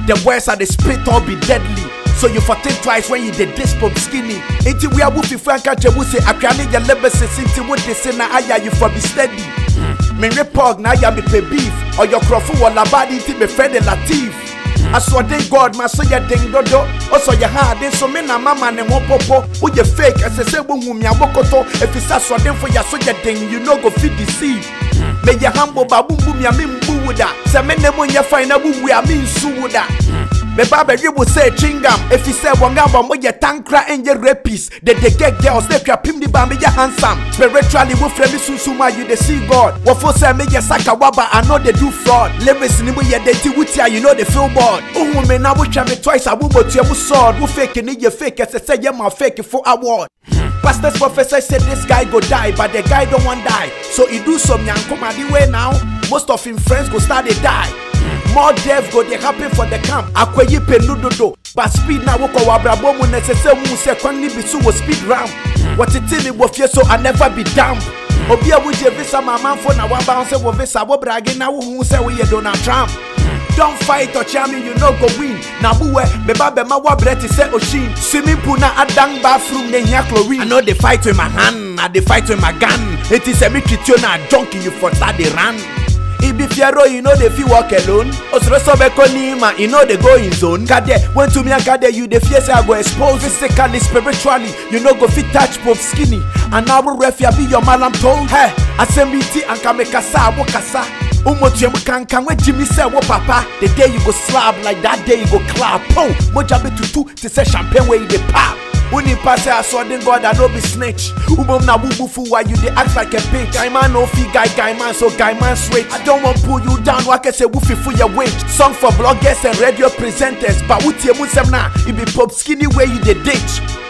The words are the spit all be deadly. So you for think twice when you did this pop skinny. Ain't we are woofy frank at you say I can't your lebases into what they say now I you for be steady. Me report now ya me pay beef or your croffu or la body to me friend Latif. I saw thank God my so ya ding dodo. Also ya hard so me na mama ne mo popo. Who you fake as I say boom ya bokoto. If it's a so then for ya so ya ding you know go feed deceive. Me ya humble babu boom ya me mbuda. Se me ne mo ya find a boo ya me suda. Me baba you will say chingam. If he say wanga mo ya tankra and your rapist. They get girls they can pim the bambi ya handsome. Spiritually we frame susuma you they see God. What for say me ya saka waba I know they do fraud. Lyrics ni we ya they wutia you know they feel bored. Oh me now we try me twice I will but you sword. We fake ni you fake as I say you my fake for award. Pastors professors said this guy go die but the guy don't want die. So he do some young come the way now. Most of him friends go start they die. More death go they happen for the camp. Akweyi penudodo. But speed now woko wabrabo mu necessary mu se kwani bisu wo speed ram. What it tell me wo fie so I never be damp. Obi a wuje visa mama for na wa bounce wo visa wo brage na wo hu se we Donald Trump. Don't fight or charm you no go win. Na buwe me ba be ma wa breti say Oshin. Swimming pool na adang bathroom ne hia chlorine. I know they fight with my hand, I they fight with my gun. It is a me treat you na junkie you for that they run. If be fiero, you know they feel walk alone. Osreso beko nima, you know they go in zone. Kade, when to me and kade, you the fear say I go expose physically, spiritually. You know go fit touch pop skinny. And now we refia be your man I'm told. Hey, asembiti and kamekasa wokasa. Umotiemu kankan when Jimmy say wo papa. The day you go slap like that day you go clap. Oh, moja be tutu to say champagne where you dey pop. Uni pass I saw the God I no be snitch. Ubom na bubufu why you dey act like a bitch. Guy man no fee guy man so guy man straight. I don't want pull you down why can say woofy for your wage. Song for bloggers and radio presenters. But utie musem na it be pop skinny where you dey ditch.